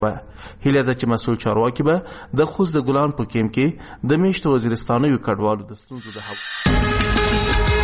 هیله ده چې مسؤل چارواکي به د خوست د ګلان په کیم کې د میشتو وزیرستانیو کډوالو د ستونزو د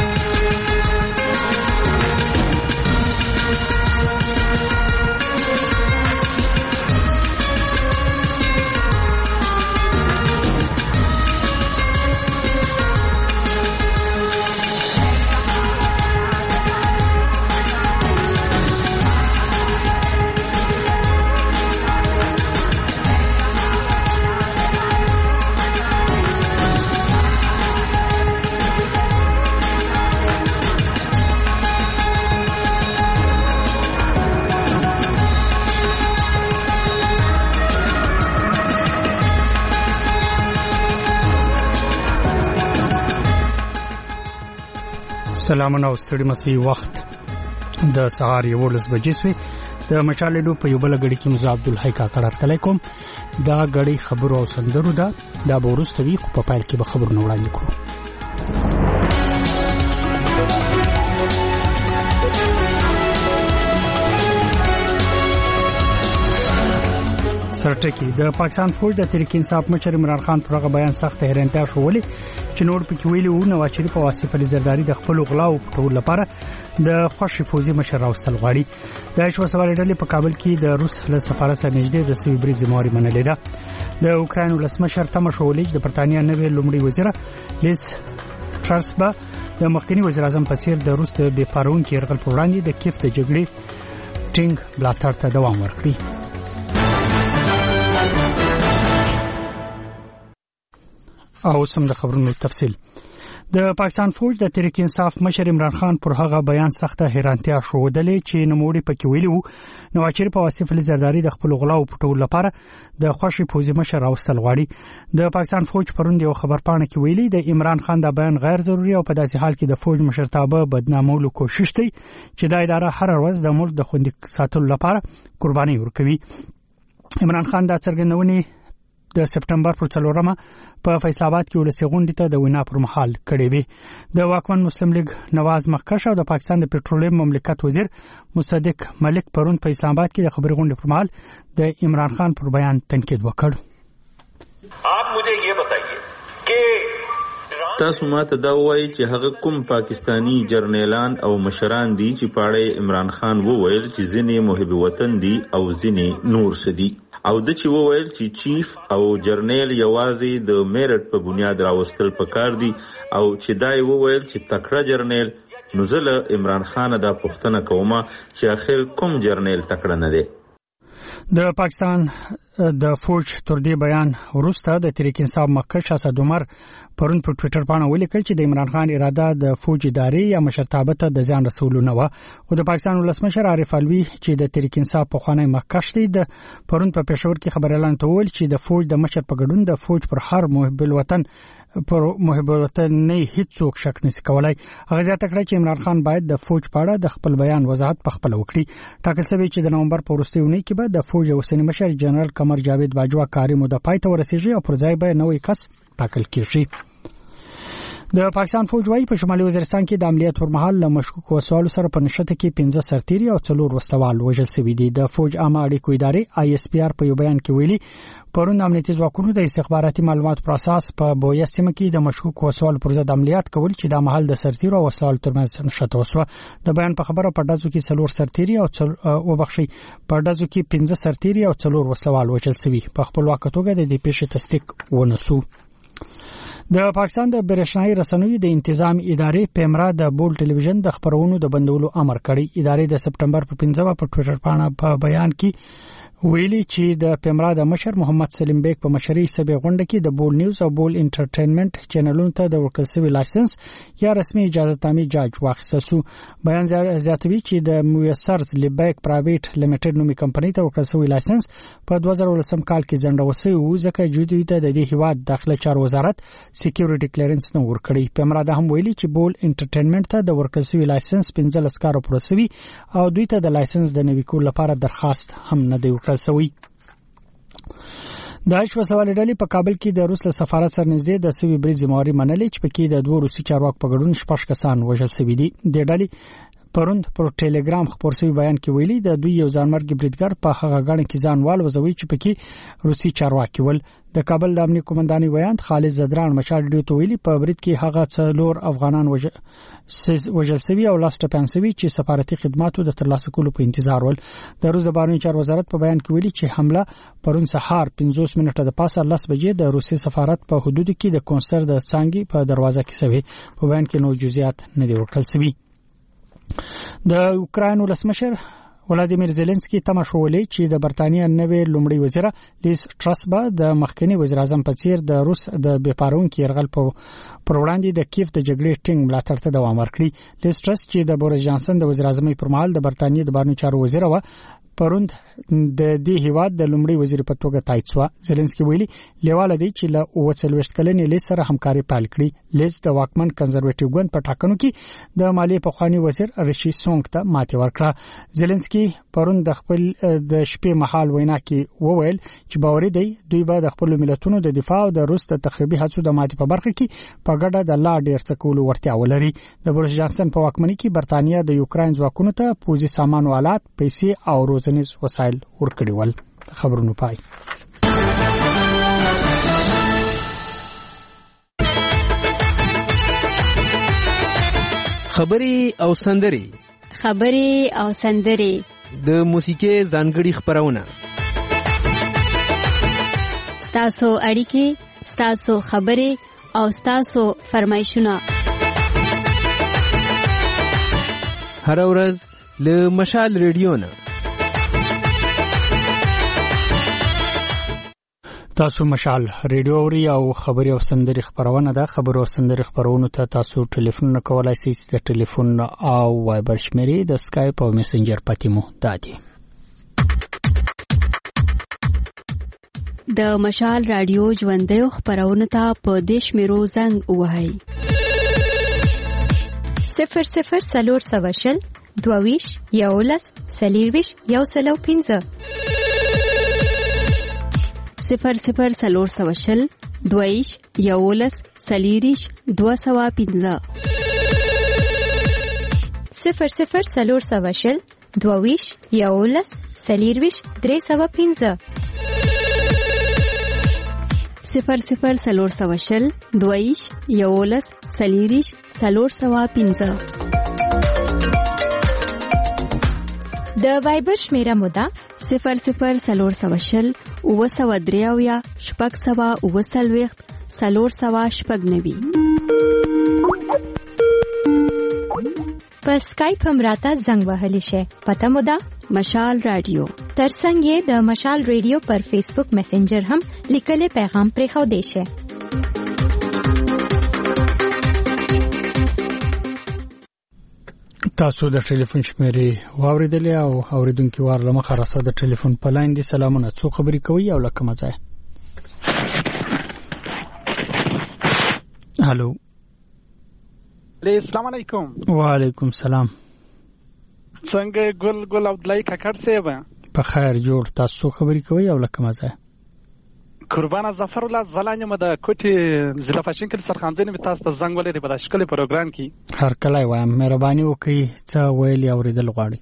سلامونه او ستړي مسي وخت د سهار 11 بجې سوی د مچالډو په یو بل غړي کې مزه عبدالحی کاکړ کلیکم دا غړي خبرو او سندرو دا د بورستوي په پایل کې به خبرونه وړاندې کړو. سرټکی د پاکستان فوج د تحریک انصاف مشر عمران خان پر هغه بیان سخت حیرانتیا شولې چې نور پکې ویلي وو نواز شریف او آصف علي زرداری د خپل غلاو پټول لپاره د خوشي فوجي مشر راوستل غواړي. د شوسوالي ډلې په کابل کې د روس له سفارت سره نږدې د سوي بریز موري منلې ده. د اوکراین ولسمشر تمه شولې د برتانیا نوې لومړي وزیر لیز ټرس به د مخکنی وزیر اعظم په څیر د روس د بې پرونکي يرغل پر وړاندې د کیف د جګړې ټینګ بلاتړ ته دوام ورکړي. او سم د خبرونو تفصیل. د پاکستان فوج د تحریک انصاف مشر عمران خان پر هغه بیان سخته حیرانتیا شودلې چې نوموړي پکې ویلي وو نواز شریف او آصف علي زرداری د خپل غلاو پټول لپاره د خوشي فوجي مشر راوستل غواړي. د پاکستان فوج پروند یو خبرپاڼه کې ویلي د عمران خان د بیان غیر ضروري او په داسې حال کې د فوج مشرتابه بدنامولو کوشش کوي چې د اداره هر ورځ د ملک د خوندي ساتلو لپاره قرباني ورکوي. عمران خان د څرګندونې د سپټمبر پر 4 په فیصل آباد کې ولسی غونډې ته د وینا پر مهال کړې وي. د واکمن مسلم لیگ نواز مخکش او د پاکستان د پېټرولیم مملکت وزیر مصدق ملک پرون په اسلام آباد کې د خبري غونډې پر مهال د عمران خان پر بیان تنقید وکړ. آپ مجھے یہ بتائیے کہ تاسو ماته دا وایي چې هغه کوم پاکستانی جرنیلان او مشران دي چې پاړې عمران خان وویل چې ځینې محب وطن دي او ځینې نور سدي او د چې وویل چې چیف او جرنیل یوازې د میرټ په بنیاد راوستل پکار دي او چې دای وویل چې تکړه جرنیل نو زله عمران خان دا پوښتنه کومه چې اخر کوم جرنیل تکړه نه دی. د پاکستان د فوج تر دې بیان وروسته د تحریک انصاف مخکښ اسد عمر پرون په ټوئیټر باندې ولیکل چې د عمران خان اراده د فوج ادارې یا مشرتابه ته د ځان رسولو نه و. او د پاکستان ولسمشر عارف علوي چې د تحریک انصاف په خوانی مخکښ دی د پرون په پېښور کې خبر اعلان کول چې د فوج د مشر په ګډون د فوج پر هر محب الوطن نه هیڅوک شک نشي کولای. هغه زیاته کړه چې عمران خان باید د فوج په اړه د خپل بیان وضاحت په خپل وکړي. ټاکل شوی چې د نومبر په وروستیو کې به د فوج اوسنی مشر جنرال قمر جاوید باجوا کاري موده پای ته ورسیږي او پر ځای به نوې کس ټاکل کیږي. د پاکستان فوج وايي په شمالي وزیرستان کې د عملیات پر مهال له مشکوک وسوالو سره په نشته کې 15 سرتیري او 4 وسوال وژل شوي دي. د فوج عامه اړیکو ادارې ISPR په یو بیان کې ویلي پرون امنیتي ځواکونو د استخباراتي معلوماتو پر اساس په بویا سیمه کې د مشکوک وسوالو پر ضد عملیات کول چې د محل د سرتیرو او وسوالو ترمنځ نشته وسوه. د بیان په خبره په ډزو کې 4 سرتیري او په ډزو کې 15 سرتیري او 4 وسوال وژل شوي. په خپلواک توګه د دې پیښې تصدیق ونسو. د پاکستان د برېښنایي رسنیو د انتظام ادارې پیمرا د بول ټلویزیون د خبرونو د بندولو امر کړی. ادارې د سپټمبر په 15 په ټوئیټر باندې په بیان کې ویلي چې د پیمرا د مشر محمد سلیم بیگ په مشرۍ سبې غونډه کې د بول نیوز او بول انټرټینمنټ چینلونو ته د ورکړل شوی لایسنس یا رسمي اجازه تامي جاج واخیستل شو. بیان زیاتوي چې د مویسرز لیبیک پرایویټ لیمیټډ نومي کمپنۍ ته ورکړل شوی لایسنس په 2018 کال کې ځنډول شوی و ځکه جدي ته د دې هیواد داخله چارو وزارت سکیورټي کلیرنس نه ورکړي. پیمرا د هم ویلي چې بول انټرټینمنټ ته د ورکړل شوی لایسنس 15 کارو پروسوي او دوی ته د لایسنس د نوي کول لپاره درخواست هم نه دی سوي. د شوسوالي ډلې په کابل کې د روس له سفارت سره نږدې د سوي بریز موري منلې چې پکې د 2 روسي چارواکو په ګډون 6 کسان وژل شوي دي. د ډلې پروند پر ټلګرام خبر شوی بیان کې ویلي د دوی یو ځانمرګ بریدګر په هغه غاڼه کې ځان والوزوي چې پکې روسي چارواکي ول. د کابل د امنیت قومندانۍ ویاند خالد زدران مشال ډیو ته ویلي په برید کې هغه څلور افغانان وژل شوي او لاس ټپیان شوي چې سفارتي خدماتو د ترلاسه کولو په انتظار ول. د روس د بهرنیو چارو وزارت په بیان کې ویلي چې حمله پرون سهار 15 منټه د پاسه 10 بجې د روسي سفارت په حدود کې د کونسل د څنګه په دروازه کې شوی. په بیان کې نو جزئیات نه دی ورکړل شوی. د اوکراین ولسمشر ولادیمیر زيلنسکي تمه شولې چې د برتانیې نوې لومړی وزیر لیز ټرس به د مخکنی وزیر اعظم په څیر د روس د بیپارونکو يرغل پر وړاندې د کیف د جګړې ټینګ ملاتړ ته دوام ورکړي. لیز ټرس چې د بوریس جانسن د وزیر اعظم پر مهال د برتانیې د بهرنیو چارو وزیر و پروند د دې هیواد د لومړي وزیر په توګه تایید شو. زيلنسکي ویلي لیواله دی چې له 40 کلنې لیز سره همکاري پیل کړي. لیز د واکمن کنزرواتیو ګوند په ټاکنو کې د مالیې په خواني وزیر ریشي سونګ ته ماتې ورکړه. زيلنسکي پروند د خپل د شپې مهال وینا کې وویل چې باوري دی دوی به د خپل ملتونو د دفاع او د روس د تخریبي هڅو د ماتې په برخه کې په ګډه د لا ډیر څه کولو ورتیا ولري. د بوریس جانسن په واکمنۍ کې برتانیې د یوکراین ځواکونو ته پوځي سامان او آلات، پیسې او روزنیز وسایل ورکړي ول. خبرونه پای. خبري او سندري د موسیقي ځانګړي خبرونه ستاسو اړیکې، ستاسو خبري او ستاسو فرمایشونه هر ورځ له مشال ریډیو نه. تاسو مشال ریډیو اوري او خبري او سندري خبرونه ده. خبرو او سندري خبرونه ته تاسو ټلیفون کولای شئ. د ټلیفون او وایبر شمیرې د اسکایپ او میسنجر پاتیمو دادي. د مشال رادیو ژوندۍ خبرونه ته په دیش میرو زنګ وهاي 00 22 یولس سلیرویش یو سلو 15 00 سلور دویش یولس سلیریش 215 00 سلور دویش یولس سلیرویش 315 00 سلور دویش یولس سلیریش 315 د وایبر شمیره مودا 00 سلور او سوا دریاویا شپږ سوا او سلويخت سلور سوا شپږ نوي. په اسکایپ هم راته زنګ وهلی شي. پته مو ده مشال رادیو. ترڅنګ د مشال رادیو پر فیسبوک میسنجر هم لیکلي پیغام پرې خو دی شي. تاسو د ټلیفون شمیرې واوریدلې او اوریدونکو وار لمخه راسه د ټلیفون په لاین دي. سلامونه، څو خبرې کوي او لکه مزه. هالو، السلام علیکم. وعلیکم السلام. څنګه ګل عبدالله کاکړ صاحب؟ په خیر جوړ. تاسو خبرې کوي او لکه مزه. قربان ظفر الله زلانه مده کوټي ضلع فاشن کې سرخانځنه می تاسو ته زنګ ولې په داشکل پروګرام کې هر کله وایم مهرباني وکړئ څه ویلي اوریدل غواړي.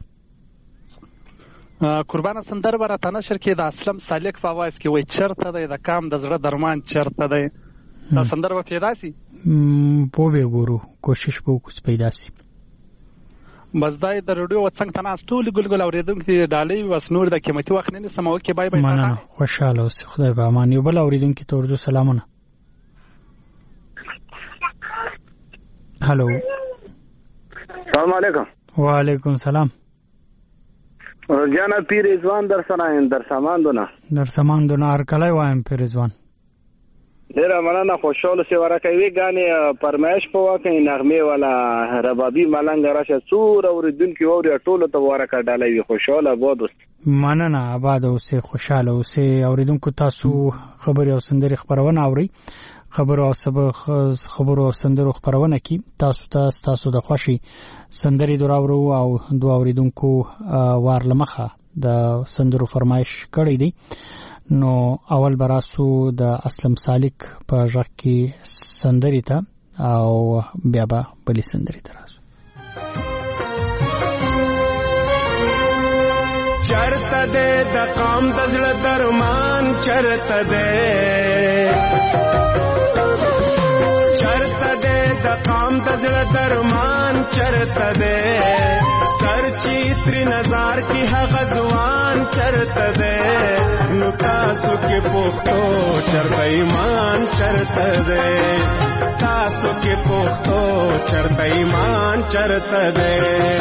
قربان سندر برته نشر کې د اسلم سالک په आवाज کې وای چرته د کام د زړه درمان چرته دی. دا سندر به پیدا سي په وګورو کوشش وکړو پیدا سي. بس دای د رادیو وڅنګ تناس ټول ګلګل اوریدونکو ډالۍ وسنور د قیمتي وخت نه سمو کې بای بای. مننه، خوشاله اوسئ. خدای په امان. یو بل اوریدونکو ته ورته سلامونه. هالو، السلام علیکم. وعلیکم السلام. جانا پیر رضوان در سماندونه هر کله وایم پیر رضوان. ډیر مننه، خوشاله سي ورکوي غانې پرمایش په واکه نغمه والا ربابي ملنګ راشه څور اوریدونکو اوري ټول ته ورکه ډالۍ خوشاله بودست. مننه، آباد اوسئ، خوشاله اوسئ. اوریدونکو تاسو خبري او سندري خبرونه اوري. خبرو او سندرو خبرونه کی تاسو د خوشي سندري دراورو او دوه اوریدونکو وارلمخه د سندرو فرمایش کړی دی. نو اول براسو د اسلم سالک په ژغ کې سندري ته او بیا به بلی سندري ته راسو. دې د قام د زړه درمان چرته دې چرته دې د قام د زړه درمان چرته دې سر چې تر نظر کې هغه ځوان چرته دې نو تاسو کې پښتو چرته ایمان چرته دې تاسو کې پښتو چرته ایمان چرته دې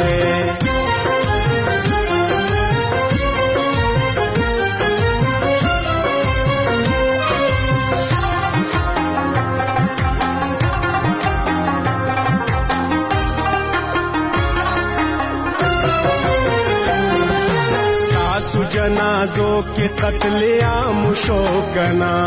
जनाजों के कत्लेआम शो कना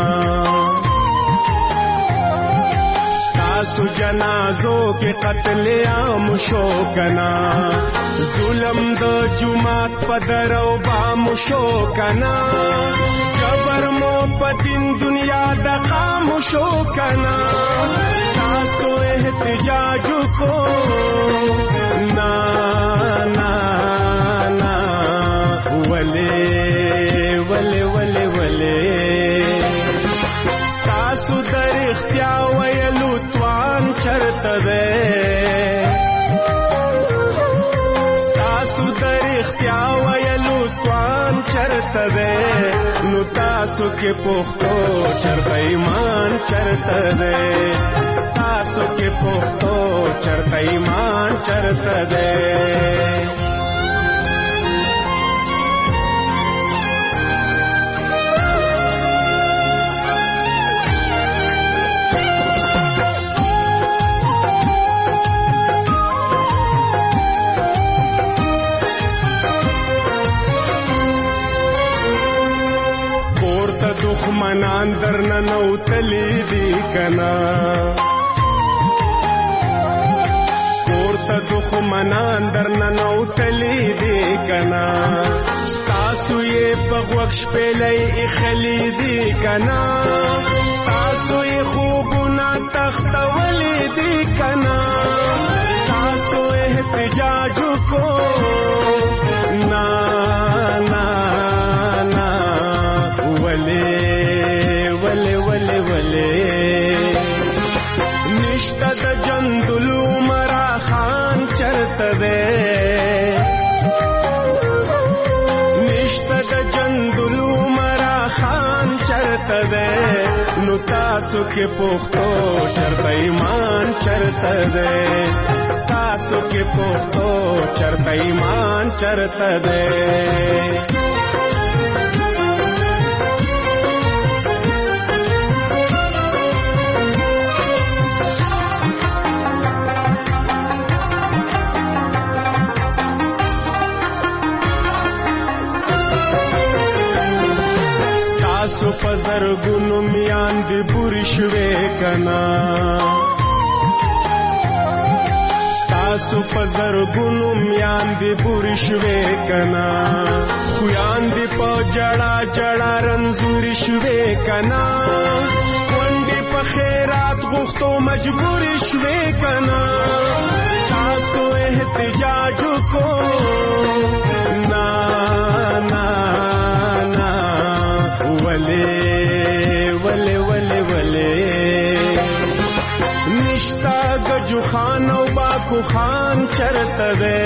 सासु जनाजों के कत्लेआम शो कना जुलम दो जुमात पदरो बाम शो कना जबर मो पतिन दुनिया दकाम शो कना सासु एहतजाज को ना ना ना वले वले वले वले सासु दर इख्तिया वयलु त्वान चरते दे सासु दर इख्तिया वयलु त्वान चरते दे नु तासु के पुख्तो चरते ईमान चरते दे तासु के पुख्तो चरते ईमान चरते दे दुश्मनान दर नौतली दी कना कोर्त दुश्मनान दर नौतली दी कना स्तासु ये पगवक्ष पेले इखली दी कना स्तासु ये खूबना तख्तवली दी कना स्तासु एहतजाज को ना ना ना वले वले वले वले निष्ठा द जंदुलू मरा खान चरते दे निष्ठा द जंदुलू मरा खान चरते दे नु तासु के पुख्तो चरते ईमान चरते दे तासु के पुख्तो चरते ईमान चरते दे पजर गुनु मियान दी बुरिशवे कना तासु पजर गुनु मियान दी बुरिशवे कना खुयान दी पो जड़ा जड़ा रंजूरिशवे कना वंडी पखेरात गुख्तो मजबूरिशवे कना तासु एहतजाज को ना ना ना वले वले वले वले निष्ठा गजु खान बाकु खान चरते दे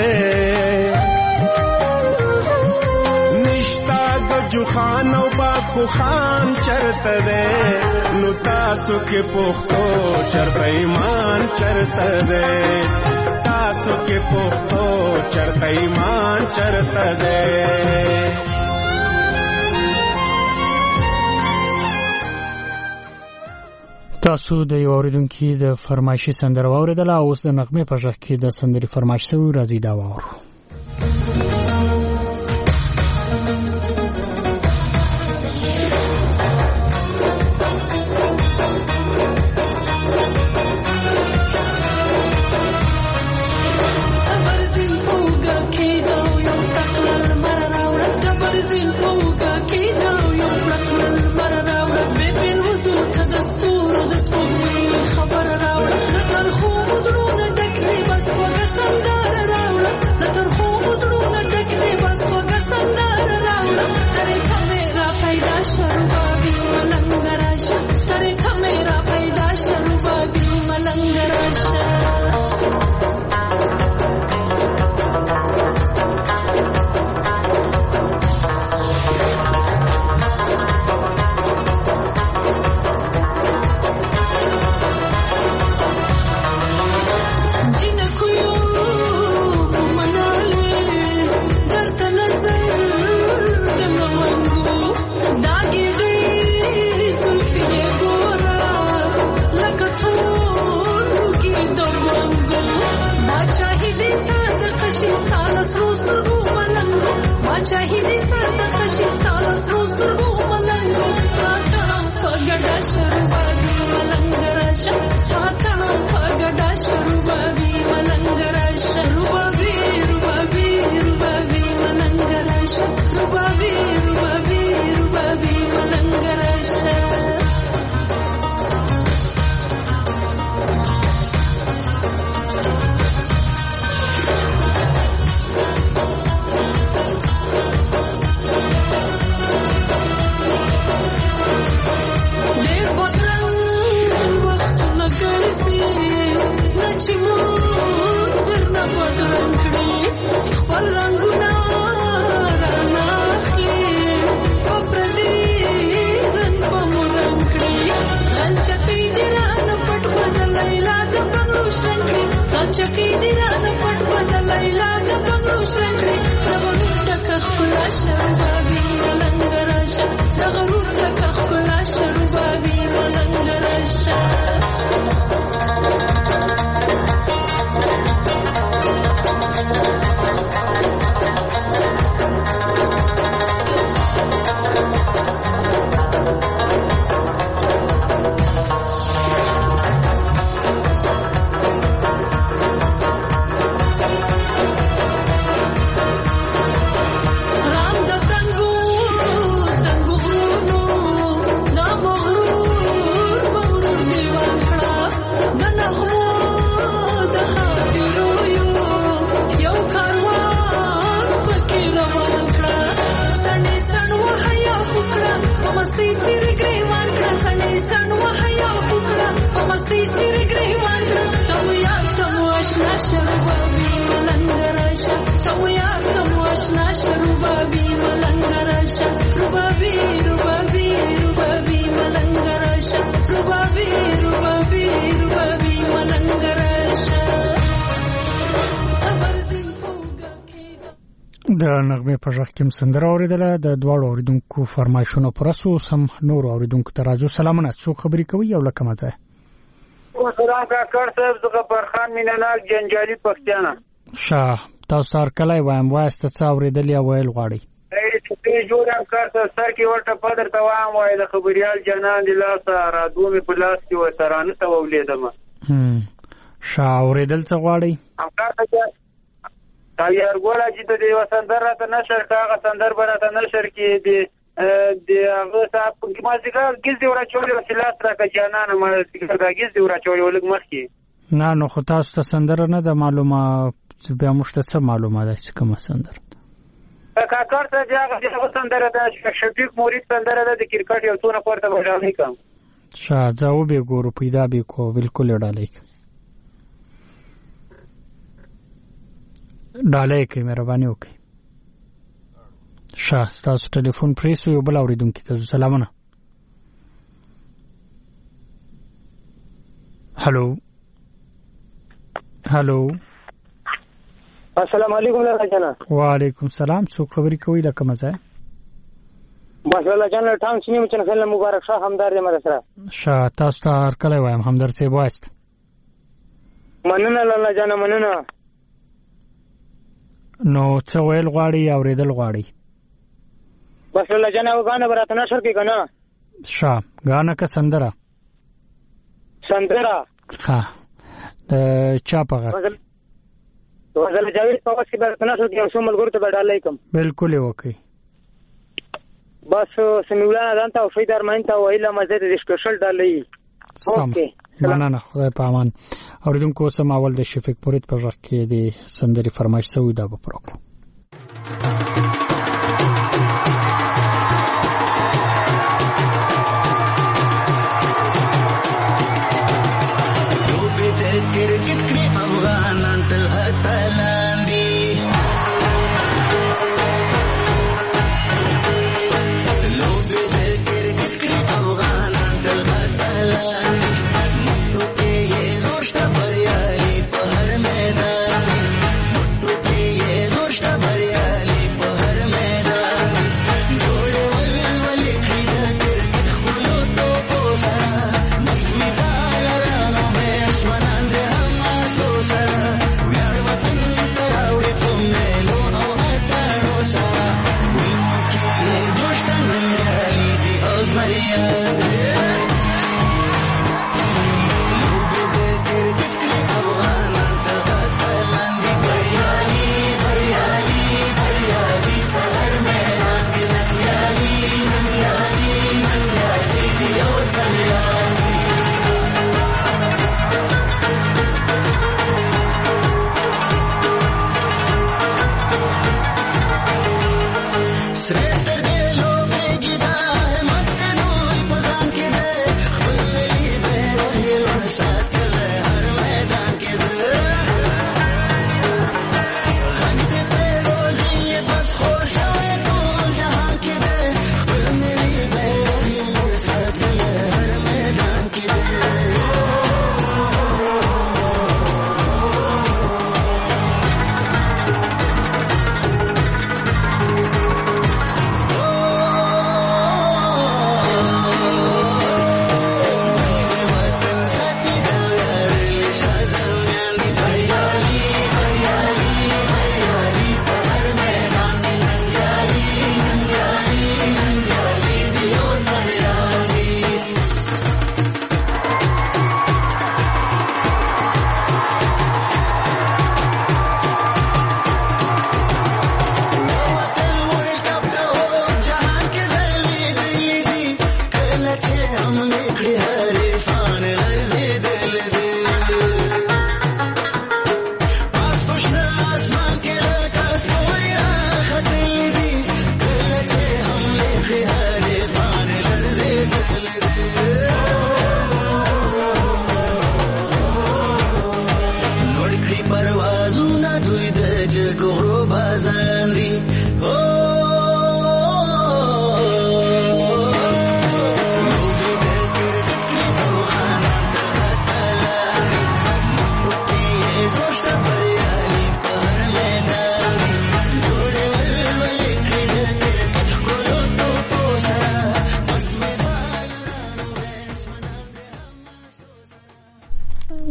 निष्ठा गजु खान बाकु खान चरते दे नु तासु के पुख्तो चरते ईमान चरते दे तासु के पुख्तो चरते ईमान चरते दे تاسو د یو اوریدونکو د فرمایشي سندره واوریدله اوس د نغمه په ژغ کې د سندري فرمایش سو راځي دا واورو خبر راوړه تر خو زړونه ډک دی بس وګ سندره راوړه تر نغمه په ژغ کې سندره اوریدله د دواړو اوریدونکو فرمایشونو پرسو سم نور اوریدونکو ترازو سلامونه څوک خبرې کوي او لکه مزه سلام کاکړ صاحب زه فرخان میننال جنجالي پښتانه شاه تاسو سره کله وایم واسطه څو اوریدلی ویل غواړي ای جوړم کار سر کې ورته پدر ته وایم وای د خبريال جنان د لاس را دومې په لاس کې وترانه ته ولیدم شاه اوریدل څه غواړي امکار ته تا یار ګولا چې د وسندر راته نشر کاغه سندر براته نشر کې دی هغه صاحب ما ځګر ګز دی ورا چولې وسلاس راکه جانان ما ځګر دا ګز دی ورا چولې ولګ مخ کې نه نو خو تاسو ته سندر نه د معلومه بیا مشته څه معلومه ده چې کوم سندر کاکړ ته هغه سندر ده شفیق مورید سندر ده د کرکټ یو څونه پورته وړاندې کوم شاه ځاو به ګورو پیدا به کو بالکل ډالې کې مهرباني وکړئ شاه تاسو ټلیفون پریسو یو بل اوریدونکو ته سلامونه هالو السلام علیکم لاله جانا وعلیکم السلام څوک خبرې کوي لکه مزه بس لاله جانا ټانګ شنو چې خلک مبارک شاه همدار دې مدرسه شاه تاسو ته هر کله وایم همدار څه وایست مننه لاله جانا مننه نو څه ویل غواړي او ریدل غواړي بس لاله جانا وګانه براته نشر کې کنه شاه غانه کا سندره ها چا پغه وزل جاوید په واسه به تناسو کې اوسو ملګرو ته ډالای کوم بالکل وکي بس سمولانه دانته او فیدار مانته ویله مزه د سپیشل ډالای اوکې مننه خدای په امان اوریدونکو سم اول د شفیق مورید په وخت کې د سندري فرمایش سوي دا به پروګرام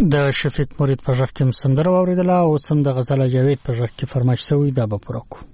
د شفیق مرید په ژغ کې سندره واوریدله او سم د غزل جاوید په ژغ کې فرمایش شوی دا به پوره کو.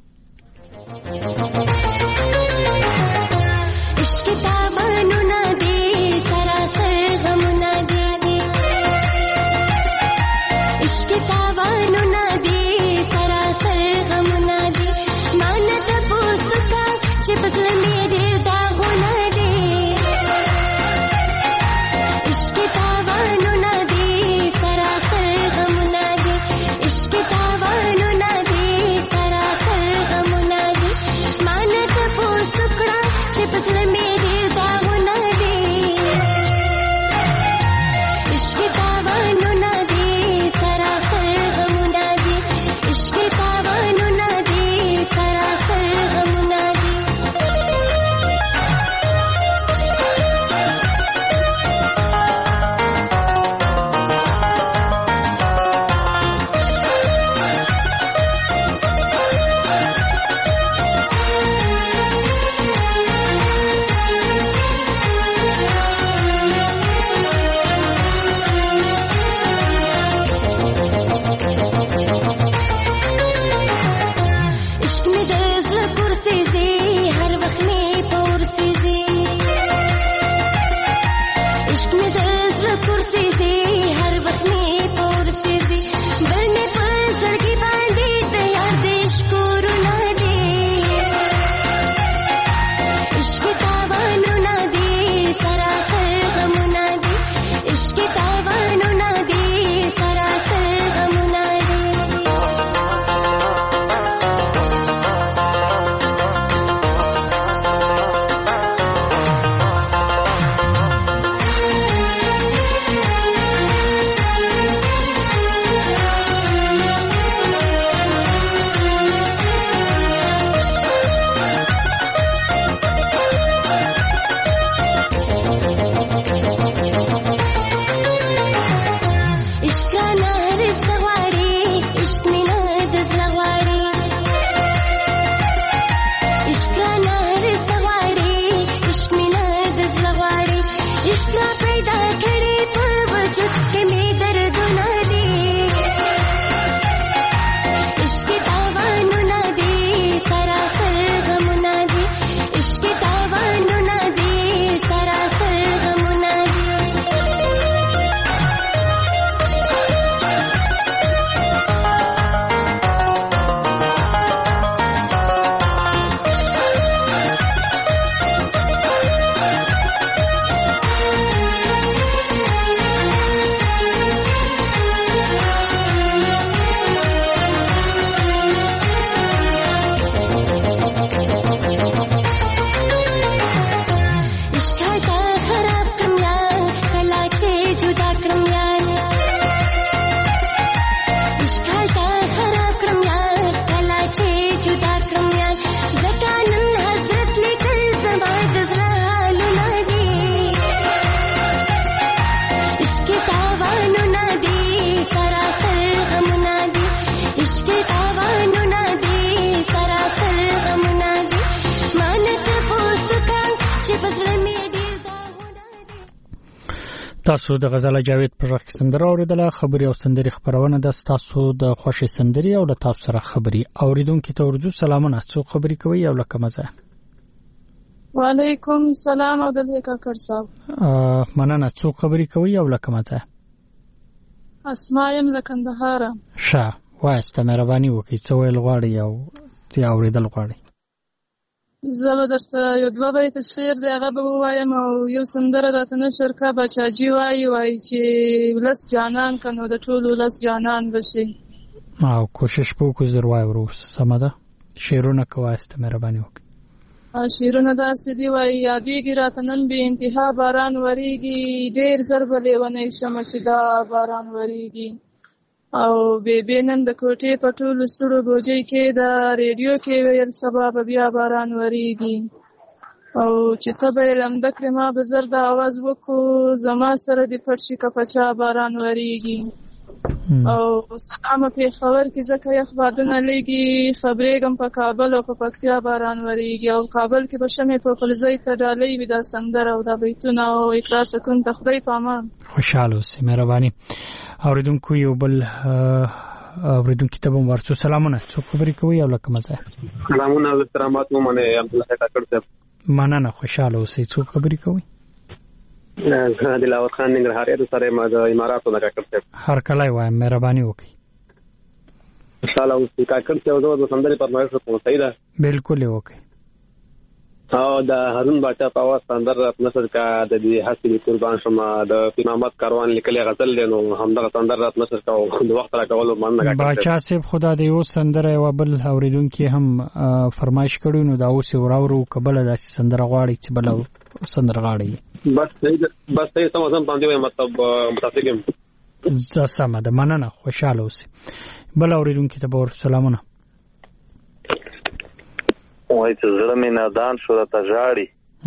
تاسو د غزل جاوید پر وخت سندره اوریدله. خبري او سندري خبرونه د تاسو د خوشي سندري او د تاسو سره خبري اوریدونکو ته ورجو سلامونه. څو خبري کوي او لکه مزه. وعلیکم سلام او د کاکړ صاحب مننه. څو خبري کوي او لکه مزه. اسماء لکندهار. ښه واسطه مهرباني وکړئ. څو ویل غواړي او څه اوریدل غواړي. زه به درته یو دوه بیته شعر دی هغه به ووایم او یو سندره راته نشر کا بچاجي وایي چې ولس جانان که نو د ټول ولس جانان بشي. او کوشش به وکړو زر وایو وروسته. سمه ده. شعرونه که وایسته مهرباني وکړئ. شعرونه داسې دي وایي یادېږي راته نن بې انتها باران وریږي ډېر زر به لیونی شمه چې دا باران وریږي او بې نن د کوټې په ټولو سړو بوجۍ کې د ریډیو کې ویل سبا به بیا باران وریږي او چې ته به یې لمده کړې ما به زر د اواز وکړو زما سره دې پټ شي که په چا باران وریږي. او سلام په خبر کې ځکه یخ بادونه لګي خبرېږم په کابل او په پکتیا باران وریږي او کابل کې به شمې په فلزۍ ته ډالۍ وي دا سندره او دا بیتونه او اقرا سکون ته خدای په امان. خوشاله اوسئ، مهرباني. اوریدونکو یو بل اوریدونکو ته هم ورڅو سلامونه. څوک خبرې کوي او لکه مزه؟ سلامونه او احترامات مو منه عبدالله ټاکر صاحب. مننه، خوشاله اوسئ. څوک خبرې کوي؟ دلاور خان ننګرهاري سره ما د اماراتو نه ټاکر صاحب. هر کله وایم، مهرباني وکړئ. خوشاله اوسئ. ټاکر صاحب د سندرې پرمایش کوم صحیح ده؟ بالکل وکړئ. او د هارون باچا په आवाज سندر نصر کا د دې حاصل قربان شمه د امامت کاروان لیکلي غزل له نو همدغه سندر رات نصر کا د وخت را کول مننه. باچا صاحب خدا دې یو سندره او بل اوریدونکو هم فرمایش کړو نو دا اوس وراورو قبل د سندر غواړي چې بل سندر غواړي. بس سم باندې مطلب متفقم. زسمه ده، مننه، خوشاله اوسئ. بل اوریدونکو ته ور سلامونه. وای چې زړه مې نادان شو راته ژاړي،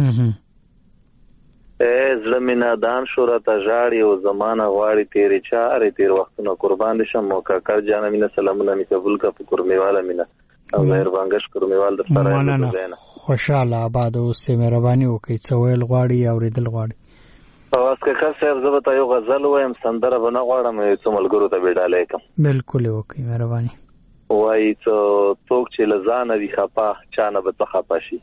زړه مې نادان شو راته ژاړي او زمانه غواړي تیرې چارې تیر وختونه قربان دي شم. او کاکړ جانه مینه سلامونه مې قبول کا په کورمیواله مینه او مهربانګش کورمیوال د سره مننه، خوشاله آباد اوسئ. مهرباني وکړئ. څه ویل غواړي اوریدل غواړي؟ اواز کاکړ صاحب زه به ته یو غزل وایم، سندره به نه غواړم، څو ملګرو ته به ډالۍ کړم. بالکل وکړئ، مهرباني. وای څوک چې لزان وی خپا چانه به څه خپا شي،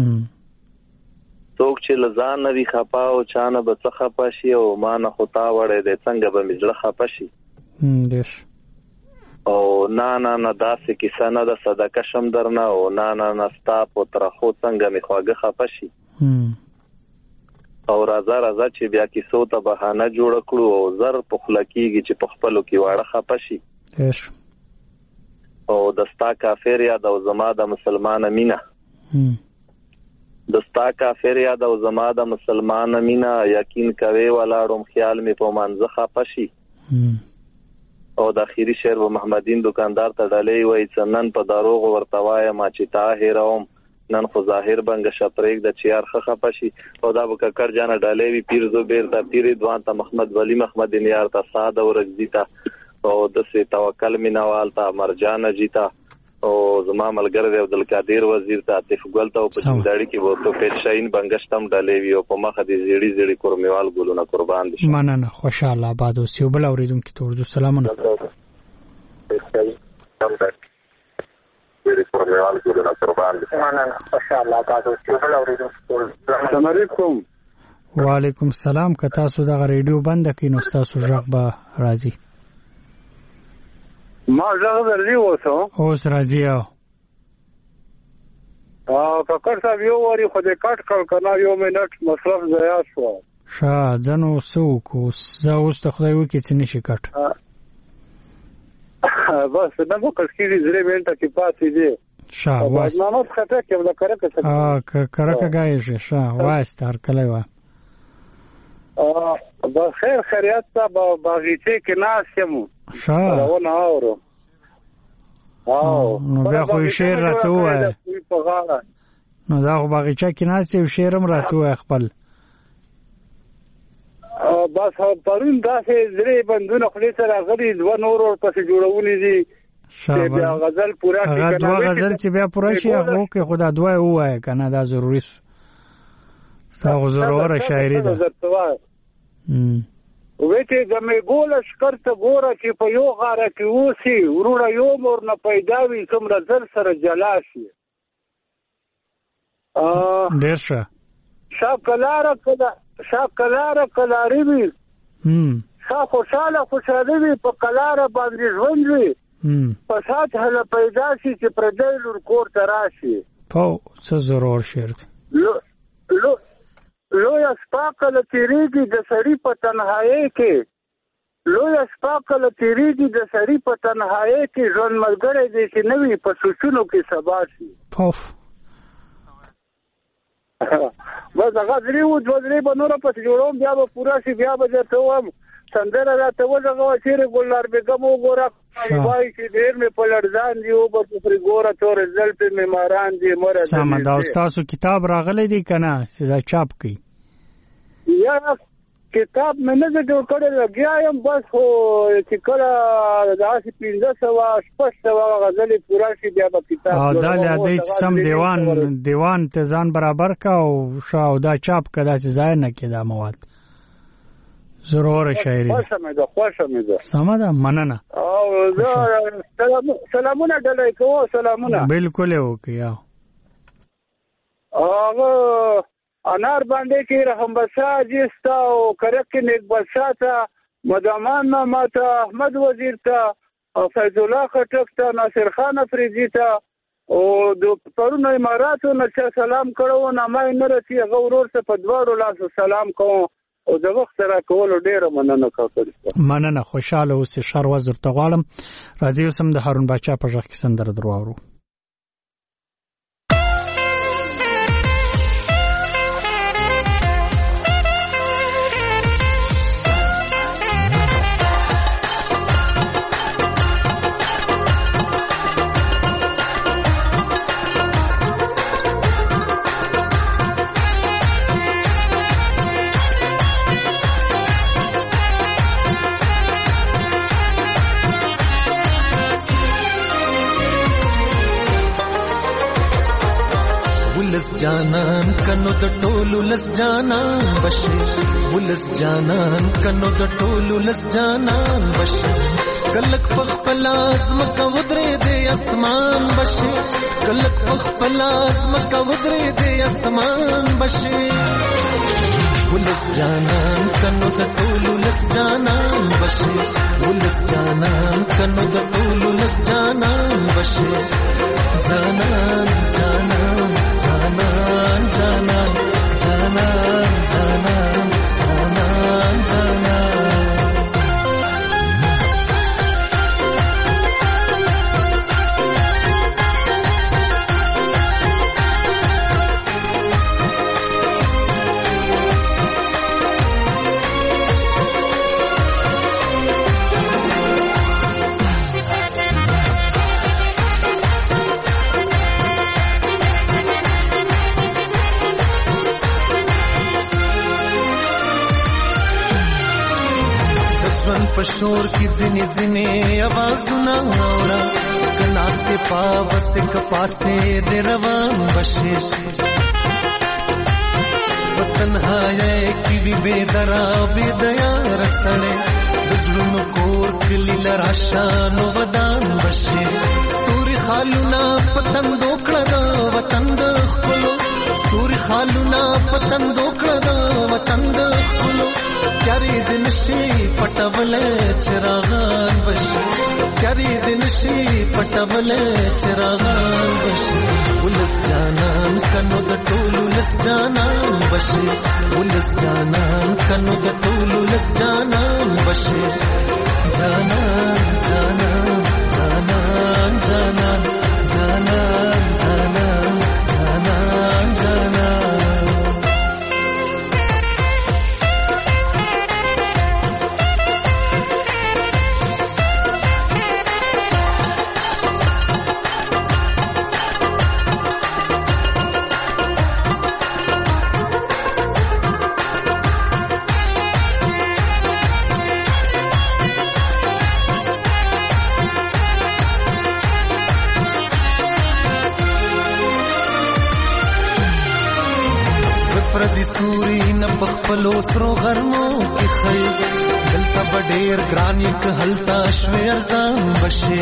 څوک چې لزان وی خپا او چانه به څه خپا شي او ما نه خطا وړې د څنګه به مزړه خپا شي. او نه داسې کیسه نه ده صدقه شم درنه او نه ستا په ترخو څنګه می خواږه خپا شي. او راځه چې بیا کیسو ته بهانه جوړ کړو او زر په خلکیږي چې په خپلو کې واړه خپا شي. او دستا کافر یاد او زما د مسلمان مینا، دستا کافر یاد او زما د مسلمان مینا، یقین کوي ولاړم خیال می په منځه خپشي. او د اخیری شعر و محمدین دکاندار ته ډالۍ وای څنن په دروغ ورتوای ما چې تا هیروم نن خو ظاهر بنګ شپریک د چیار خپشي. او دا بککر جان ډالۍ وی پیر زبیر ته پیر دوان ته محمد ولی محمد نیار ته ساده ورګزی ته او د سي توکل مینوال ته مرجان جیتا او زما ملګری دی عبدالقادر وزیر ته عاطف ګل ته په چنداړي کې وو ته پېښین بنگشتم ډالې ویو په مخه دي زیړی کورمیوال ګلونه قربان دي. مننه، خوشاله آباد اوسئ. بل اوریدونکو ته ورته سلامونه. السلام علیکم. وعلیکم السلام. که تاسو د ریډیو بند کړئ نو تاسو ژغ به راځي. ما ژغ درځي اوس راځي. کاکړ صاحب یو واری خو دې کټ کړ کنه یو منټ مصرف ضایع شو. ځنو څوک زه اوس ته خدای وکړي چې نشي کټ بس نه مو کښې درې منټه کې پاتې دي. واس محمد خټک یو د کرکه کرکه گایشه واس هر کله وا بخیر خیریت ته باغچه کې ناس یم راونه اورو نو بیا خو شعر راته وای نو دا خو باغچه کې ناس یو شعرم راته وای خپل بس پرون داسې درې بندونه خلی سره غلي دوه نور ورپسې جوړونې دي بیا غزل پورا شي هغه دوه غزل چې بیا پورا شي هغه کې خدا دوه وای کنه دا ضروري ستاسو ضروره شاعري ده وېته زمې ګول شکرته ګوره چې په یو غاره کې اوسي ورونه یو مور نه پیدا وي څومره زر سره جلا شي ډېر ښه شاکلاره کلاری وي خوشاله وي په کلاره باندې ژوند وي په سات هله پیدا شي چې پردی لور کور ته راشي څه ضرور شعر دی لویه سپاکله تېرېږي د سړي په تنهایۍ کې ژوند ملګری دی چې نه وي په سوچونو کې سبا شي بس هغه درې و دوه درې به نوره پسې جوړوم بیا به پوره شي بیا به درته ووایم سندره راته ولغوه چېرې ګلنار بیګم وګوره وایي چې ډېر مې په لړزان دي او به پرې ګوره تورې زلفې مې ماران دي سمه دا ستاسو کتاب راغلی دی که نه چې دا چاپ کړي کتاب مې نه جوړ کړی لګیا یم بس خو چې کله داسې 1500 غزلې پوره شي بیا به کتاب او دا لادې سم دیوان ته ځان برابر کا او شاو دا چاپ کدا چې ځای نه کېدا مواد ضرور شاعري خوښه مې ده سم ده مننه او زه سلامونه ډلې کوو سلامونه بالکل وکیا هغه انار باندې کې رحم بسا جستا او کرک نیک بسا ته مدامان ماما ته احمد وزیر ته فیض الله خټک ته ناصر خان افریدی ته او د پرونو اماراتو نه سلام کړو نه مې نه رسي غورور څخه په دوړو لاس سلام کوم او د وخت را کول ډیره مننه کوم مننه خوشاله اوسې شر وزر ته غواړم راځي وسم د هارون باچا په ځخ کې سندره درواورو ولس جانان کنو د ټولو لس جانان بشي ولس جانان کنو د ټولو لس جانان بشي کلک پخپلاز مکه ودرې دې اسمان بشي کلک پخپلاز مکه ودرې دې اسمان بشي ولس جانان کنو د ټولو لس جانان بشي ولس جانان کنو د ټولو لس جانان بشي جانان جانان جانان جانان جانان جانان جانان جانان پشور کی ځنې ځنې आवाजونه اورا کناسته پاوسه کپاسه د روان بشي وطنهای کی وی بدرا بدیا رسړې دزلونو کور کلی لراشانو ودان بشي ستوري خالونا پتن دوکړه دا وطن د خپلو ستوري خالونا پتن دوکړه دا وطن د خپلو کری دن شي پټول چراغان بشي کری دن شي پټول چراغان بشي ولس جانان کنو د ټولو لس جانان بشي ولس جانان کنو د ټولو لس جانان بشي جانان جانان جانان جانان جانان جانان جانان جانان پردي سوري نه بخپلو سرو غرمو کې خي دلته بډېر ګران یک هلتا شوي ارزان بشي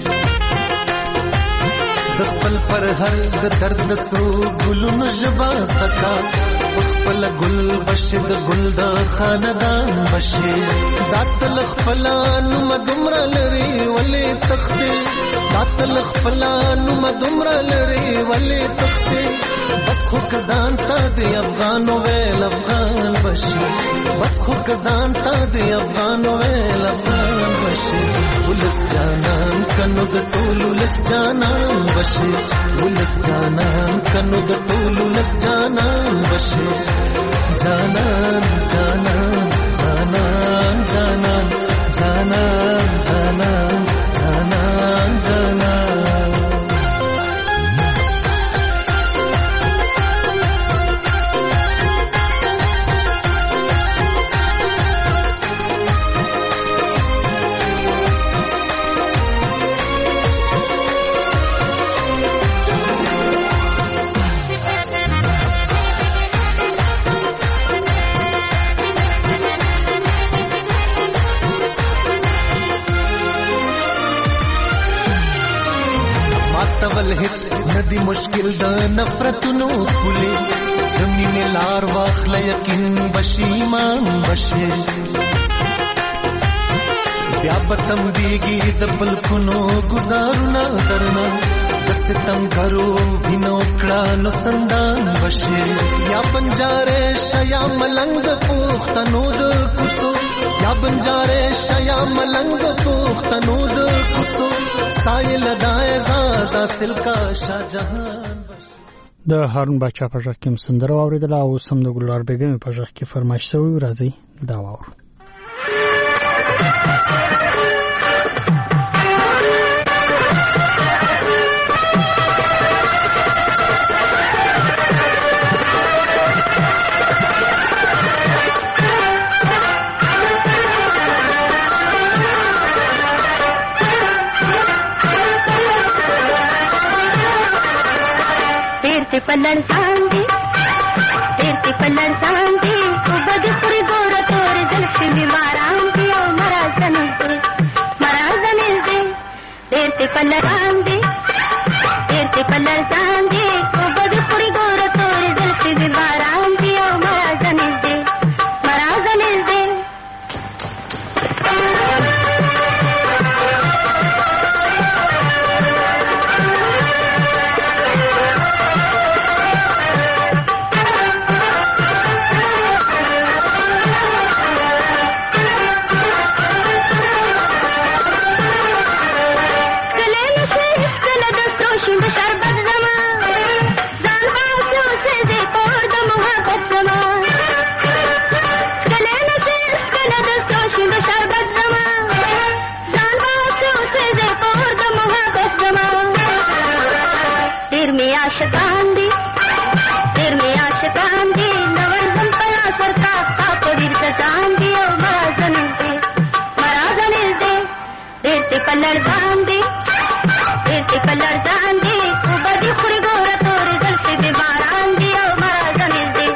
د خپل پر هر د درد سرو ګلونو جبا سکا خپل ګل بشي د ګل د خاندان بشي داتل خپلان مدمر لري ولې تختي داتل خپلان مدمر لري ولې تختي بس خو کزان تا دی افغان ویل افغان بشي بس خو کزان تا دی افغان ویل افغان بشي ولس جانان کنو د ټولو لس جانان بشي ولس جانان کنو د ټولو لس جانان بشي جانان جانان جانان جانان جانان جانان جانان جانان هیڅ ندی مشکل د نفرتونو پولې د مینې لار واخله یقین بشي ایمان بشي بیا به تمبېږي د بلکونو ګزارونه درنه د ستمګرو وینو کړه نو سندان بشي یا بنجارې شیا ملنګ د پښتنو د کوڅو یا بنجارې شیا ملنګ د پښتنو د کوڅو سایل دای زازا سلکا شاهجهان د هارون باچا په ژغ کې سندره واوریدله او سم د ګلزار بیګم په ژغ کې فرمایش شوی راځي دا واورو पल्लर सांदी तेरे पल्लर सांदी सुबह पूरी गोरा तोर जलती बीमारां की ओ मराजन से तेरे पल्लर सांदी तेरे पल्लर सांदी सुबह पूरी गोरा तोर जलती बीमारां की ओ मराजन से पल्लर दांदी तेरे पल्लर दांदी बड़ी खुरी गोरा तोर जलती बीमारां दी ओ मराजन दे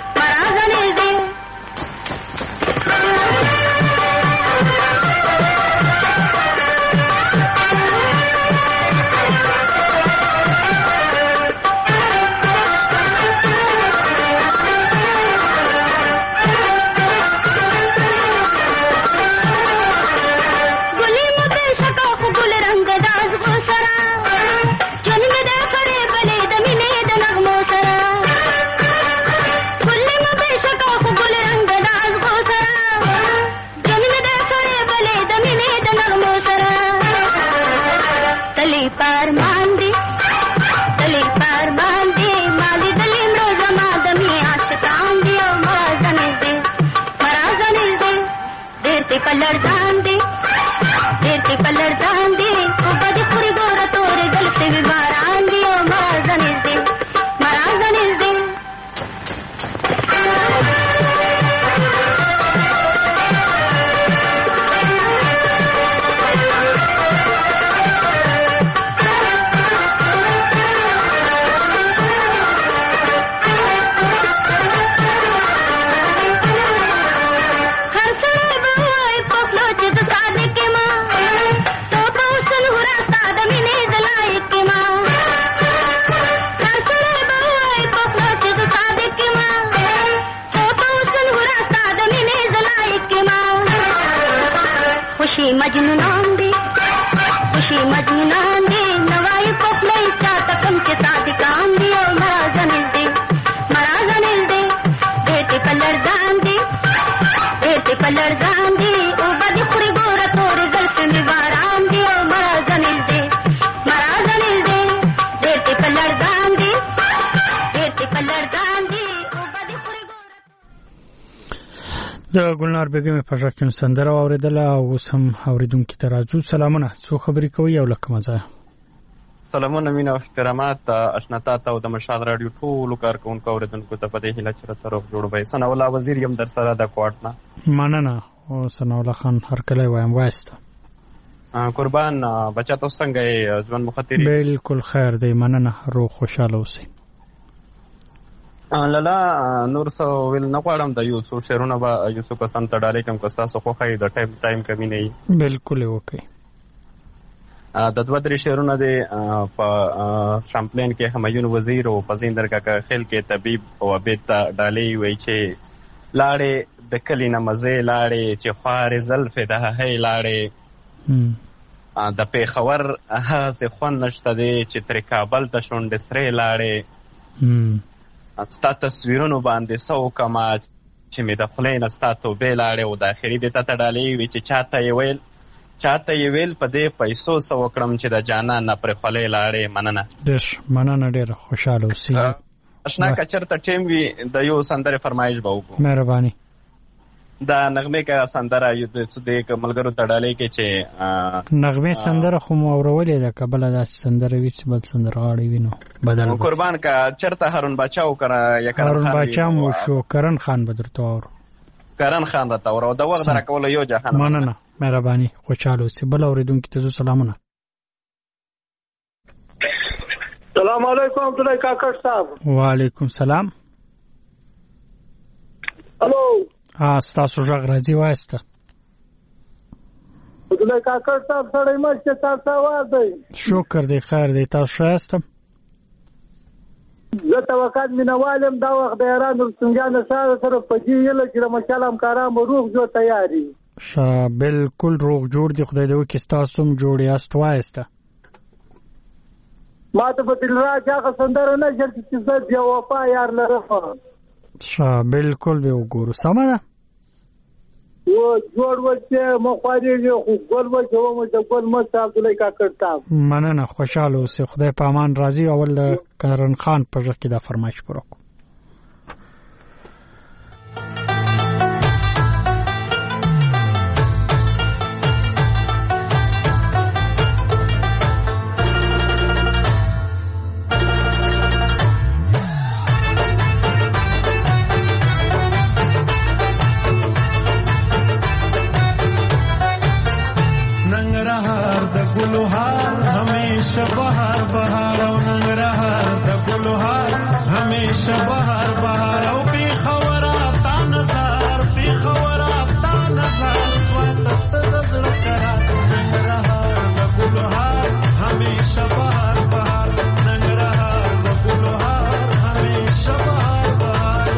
د ګلنار بیګم په ژغ کې سندره واوریدله او سم اوریدونکو ته راځو سلامونه څو خبرې کوي او لکه مزه سلامونه مینه او احترامات اشناتا ته د مشال رادیو ټول کارکونکو اوریدونکو ته په دې هیله چې طرف جوړ وي سنا الله وزیر یم در سره د کوټنا مننه او سنا الله خان هر کله وایم واسطه قربان بچا تاسو څنګه ځوان مخاطری بالکل خیر دی مننه روغ خوشاله اوسئ لالا نور څه ویل نه غواړم د یو څو شعرونه به یو څو کسان ته ډالۍ کوم که ستاسو خوښه د ټایم کمی نه وي بالکل وکړئ د 2-3 شعرونه د په شامپلین کې همایون وزیر او په زیندرګه کې خل کې طبيب او عبید ډالې وی چې لاړې د کلی نه مزه لاړې چې خوار زلف ده هي لاړې د پیښور هغه خوان نشته دی چې تر کابل ته شونډې سره لاړې ستا تصویرونو باندې سو کما چې مې د خلې نه ستا توبې لاړې او د اخري د ته ډالې وی چې چاته یې ویل په دې پیسو سو کړم چې د جانا نه پر خلې لاړې مننه ډېر خوشاله اوسئ اشنا کچرته ټیم وی د یو سندره فرمایش به وکړو مهرباني دا نغمه کا سندره یو د څه ملګرو تړالې کې چې نغمه سندره خو مو اورولې ده قبل دا سندره وی چې بل سندره غاړي وینو بدل قربان کا چرته هارون بچاو کرا یا هارون بچا مو شو کرن خان بدرته اور کرن خان راته اور د وخت راکول یو جهان مننه مهرباني خوشاله اوسئ بل اوریدونکو ته سلامونه السلام علیکم عبدالله کاکړ صاحب وعلیکم السلام الو ستاسو غږ راځي وایسته عبدالله کاکړ صاحب سړی مشه تاسو आवाज دی شکر دی خیر دی تاسو یاستم زه توقعات مینوالم دا وخت د ایران رسنګان سره پدې یل چې مشالم کارام روغ جو تیاری بالکل روغ جوړ دی خدای دې وکړي تاسو هم جوړ یاست وایسته ما ته په دل راځه هغه سندره نه چې زه بیا وفا یار لرم بالکل به وګورو سمه ده و جوړ وچه مخاري خو ګل وچه و مو د ګل مست عبدالله کاکړ صاحب مننه خوشاله اوسئ خدای په امان راضي اول د کرن خان په ځکه کې دا فرمایش پوره کو बहार बहार और नंगरहार द गुलहार हमेशा बहार बहार और बेखबरा तानजार बेखबरा तानजार वक्त नजर करा नंगरहार द गुलहार हमेशा बहार बहार नंगरहार द गुलहार हमेशा बहार बहार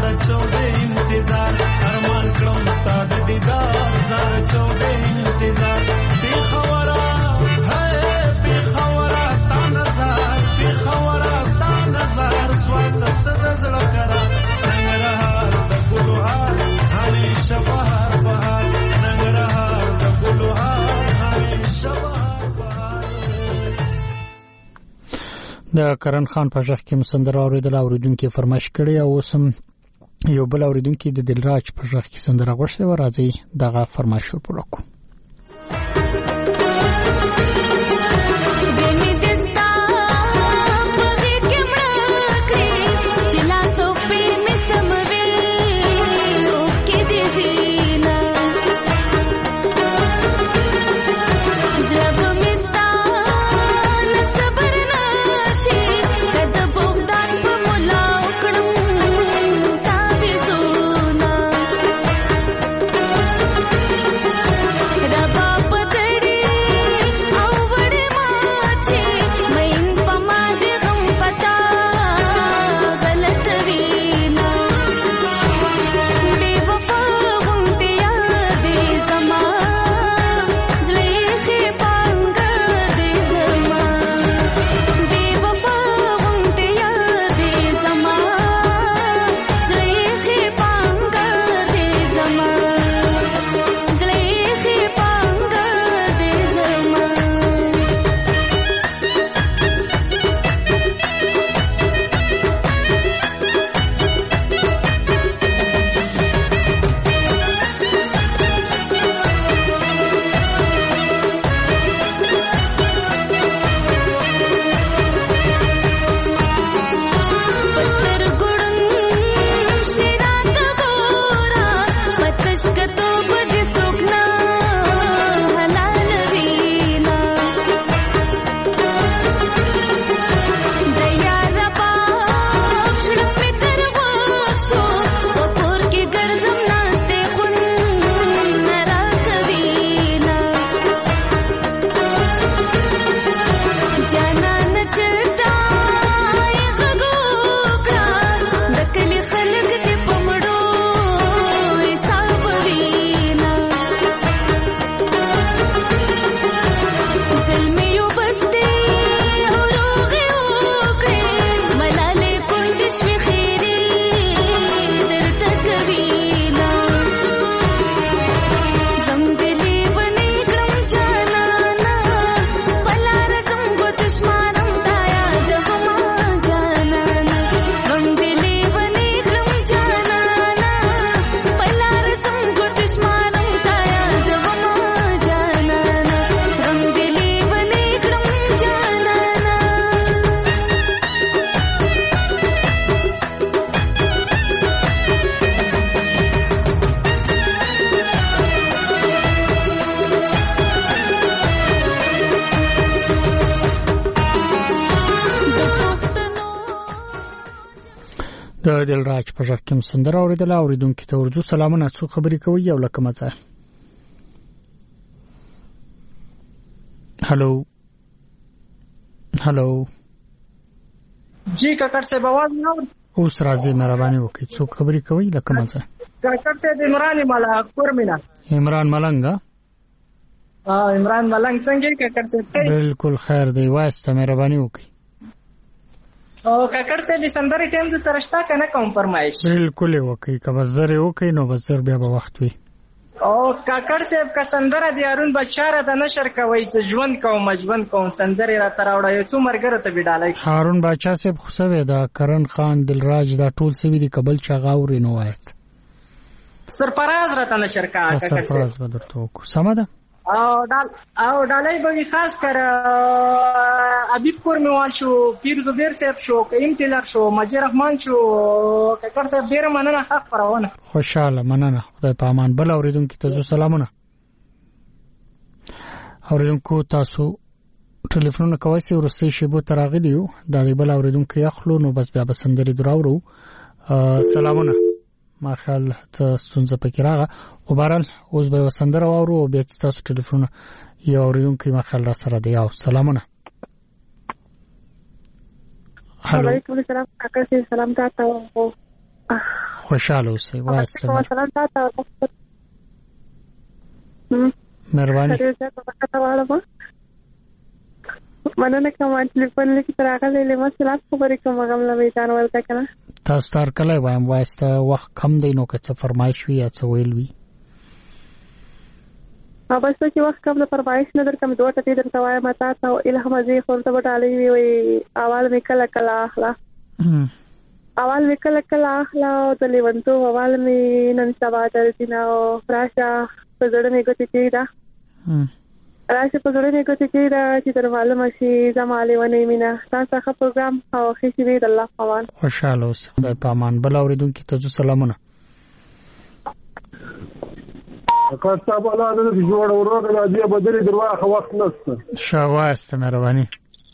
زار چوده انتظار ارمان کړم ستا د دیدار زار چوده انتظار پیښورا هاي پیښورا تا نظر پیښورا تا نظر سوات ست زړه کرا ننګرهار د ګلوهار همیشه بهار بهار ننګرهار د ګلوهار همیشه بهار بهار. د کرن خان په ځخ کې مسندر اوریدل اوریدونکو فرمایش کړي او سم یو بل اوریدونکو د دلراج په ځخ کې سندره غوښته و راځي دغه فرمایش پوره کو. د دلراج په ځخ کې مسندر اوریدل اوریدونکو ته ورجو سلامونه څو خبرې کوي یو لکه مزه. هالو هالو جی کاکړ صاحب आवाज نه اوري اوس راځي مهرباني وکړئ څو خبرې کوي لکه مزه. کاکړ صاحب عمران ملنګ کورمینا عمران ملنګ عمران ملنګ څنګه کاکړ صاحب بالکل خیر دی واسطه مهرباني وکړئ. او کاکړ صاحب سندرې ټیم د سرشتہ کنه کوم فرمایش بالکل وکړئ که بزر وکړئ نو بزر بیا به وخت وي. او کاکړ صاحب کا سندره دی ارون بچاره د نشر کوي چې ژوند کوم سندرې را تراوړای څو مرګره ته بډالای هارون بچا صاحب خوشوي دا کرن خان دلراج دا ټول سوي دی قبل چاغاوري نو وایت سرپراز را ته نشر کا کاکړ صاحب سرپراز بدرته کو سمده او ډالای به خاص کر ابيب کورمیوال شو پیر زبیر صاحب شو کریم ټیلر شو مجید رحمان شو کاکړ صاحب ډیر مننه حق پرونه خوشاله مننه خدای په امان بل اوریدونکو ته سلامونه اوریدونکو تاسو ټلیفون کوي چې ورسې شی بو تراغلیو دا دی بل اوریدونکو یخلو نو بس بیا بسندري دراورو سلامونه ما خیال ته ستونزه پکې راغله او بهرحال اوس به وسندره واورو او بیا تاسو ټلیفون یو اوریدونکو ما خیال را سره دی او سلامونه وعلیکم السلام کاکا سلام تاسو خوشاله اوسئ. واسطه مثلا تاسو مهرباني مننه کوم ټلیفون لیکي تر هغه له مسلات خبرې کوم غم له میدان ورته کنه تاسو تر کله وایم واسطه وخت کم دی نو که څه فرمایش وي یا څه ویل وي بس چې وخت کم د فرمایش نه درکم دوه ټکی درته وایم تاسو الهام ازي خورته وټالې وي اول میکله کلا اخلا اول میکله کلا اخلا او د لیونتو اول می نن سبا درتینو راشه په زړه می ګوتې کیدا راشه په زړه می ګوتې کیدا چې تر معلومه شي زماله ونی مینا تاسو ښه پروګرام او خېشي وی د الله خوان خوشاله اوسئ. خدای پامان. بل اوریدونکو ته سلامونه. کارتا بالا د جوړ وروګه د دې بدلې درواخه وخت نشته. شاواسته مهرباني.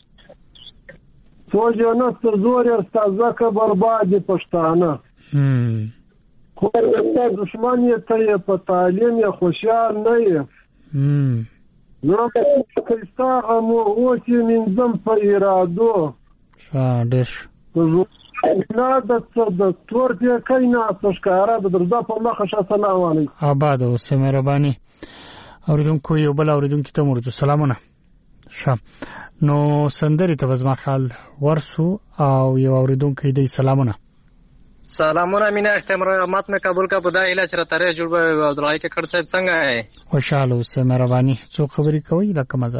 سوچ نه تر زور استاد کا برباد پښتانه. خو د دشمن یې ته په تعلیم یا خوشحال نه یې. نو که کیسه مو وتی منظم په ارادو. ډېر نه د تورته کینا څشکاره د درځه په مخه شاسنه وانی آباد اوسه مهرباني. اوریدونکو یو بل اوریدونکو ته مرجو سلامونه. نو سندري ته وزما خال ورسو او یو اوریدونکو دی سلامونه. سلامونه مینا احترامات میں قبول کا بدا اله چر ترې جوړ عبدالله کې کړ صاحب څنګه ہے؟ خوشاله اوسه مهرباني. څو خبرې کوي لکه مزه.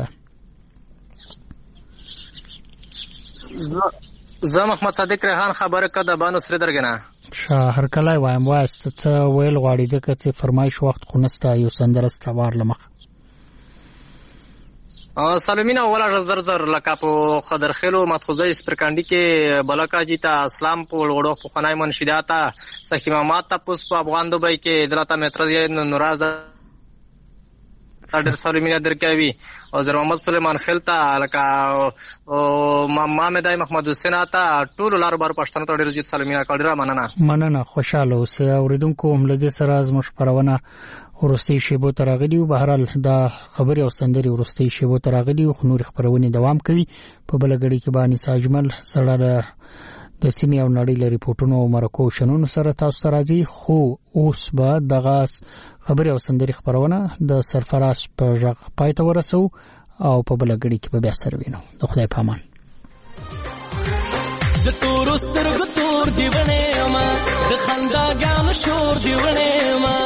زه محمد صادق ریحان خبره کده بانو سره درګنه هر کله وایم واسطه څه ویل غواړي ځکه چې فرمایش وخت خونسته یو سندرسته وار لمخ سلامین اوله زر لکه په خضرخیلو مدخوزه اسپرکانډي کې بلکا جیتا اسلام په وړو په خنای منشداتا صحیح امامات تاسو په افغان دوبۍ کې دلته مترزی نوراز ډېر سلامین درکوي او زر محمد سليمان خلتا لکه او محمد محمد حسین اتا ټول لار بار پښتنو ته ډېر زیات سلامین کړه مننه. خوشاله اوسئ. اوریدونکو هم له دې سره از مشپرونه ورستي شیبو ترغلی او بهرال دا خبري او سندري ورستي شیبو ترغلی او نور خبرونه دوام کوي په بلګړی کې باندې ساجمل سره د سیمې او نړۍ لري ریپورتونو او مرکو شنونو سره تاسو ته راځي. خو اوس به دغه خبري او سندري خبرونه د سرفراز په ژغ پای ته ورسو او په بلګړی کې به بیا سره وینو. د خدای پامان. د تور سترګو تور دیونه ما د خنداګانو شور دیونه ما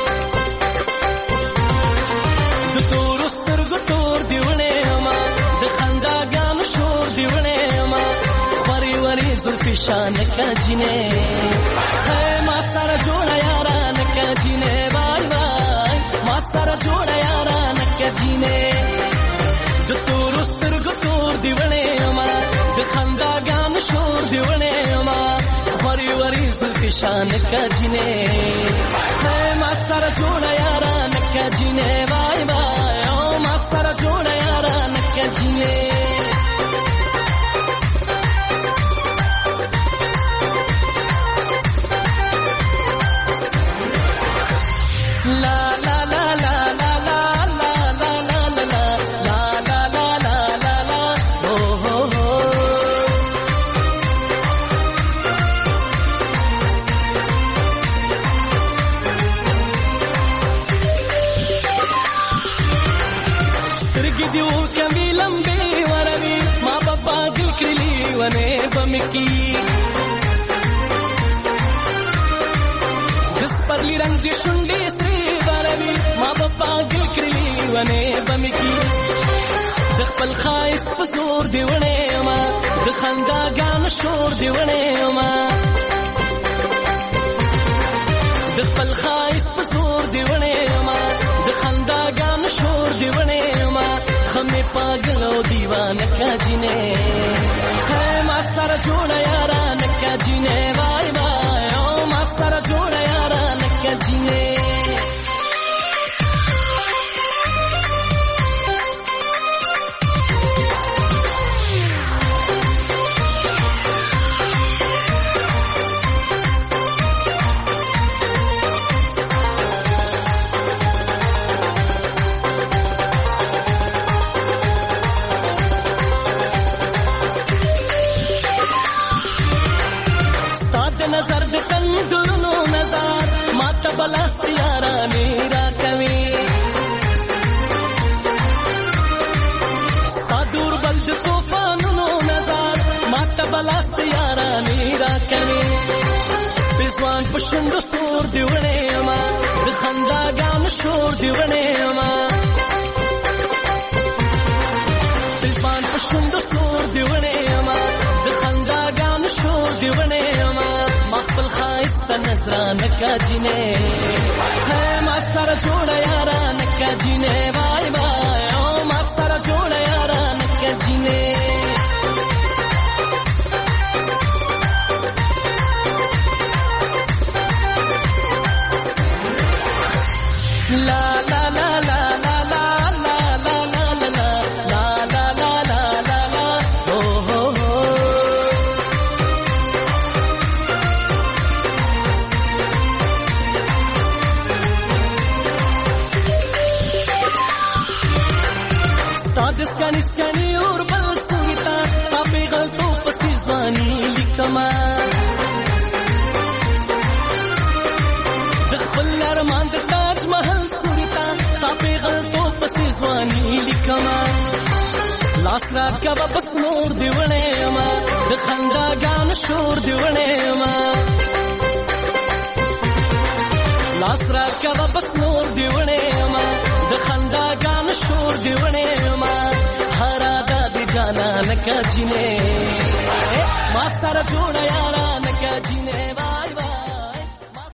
د تور سترګو تور دیونه ما د خنداګانو شور دیونه ما وری وری زلفی شان کجنه ہے ما سره جوړه یاران کجنه وای وای ما سره جوړه یاران کجنه د تور سترګو تور دیونه ما د خنداګانو شور دیونه ما وری وری زلفی شان کجنه ہے ما سره جوړه یاران کجنه وای وای او ما سره جوړه یاران کجنه پرلی رنگ دی شونډې سری باروي ما په پاګل کړی ونه بمکی د خپل خایس په زور دی ونه ما د خنداګان شور دی ونه ما د خپل خایس په زور دی ونه ما د خنداګان شور دی ونه ما خمه پاگل او دیوانه کجنه ہے ما سره جوړه یاران کجنه وای وای او ما سره جوړه یاران کجنه بلاست یارانی را کوي ستا دور بل د طوفانونو نظر ماته بلاست یارانی را کوي پېزوان په شونډو سور دی وړې ما د خنداګانو شور دی وړې ما پېزوان په شونډو سور دی وړې ما د خنداګانو شور دی وړې ما ما خپل ښایسته نظرانه کا جینې ما سره جوړه یارانه کا جینې وای وای او ما سره جوړه یارانه کا جینې La la la la la la la la la la la la la la la la oh oh Stades kani aur bal sugita sabe galto pasizwani likama خپل ارمان د تاج محل سورتا سپه غلطو پسې ځواني لیکما لاس رات کا بس نور دی وړې ما د خنداګان شور دی وړې ما لاس رات کا بس نور دی وړې ما د خنداګان شور دی وړې ما هر ادا دی جانا نکا جینې ما سره جوړ یارا نکا جینې